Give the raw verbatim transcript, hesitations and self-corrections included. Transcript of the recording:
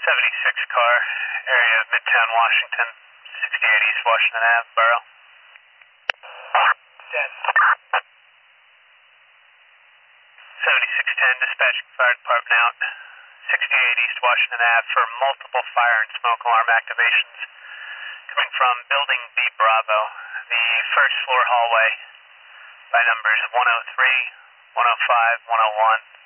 seventy-six car, area of Midtown Washington, sixty-eight East Washington Avenue, Borough. Dead. seventy-six ten, dispatching fire department out, sixty-eight East Washington Avenue for multiple fire and smoke alarm activations. Coming from Building B Bravo, the first floor hallway by numbers one oh three, one oh five, one oh one.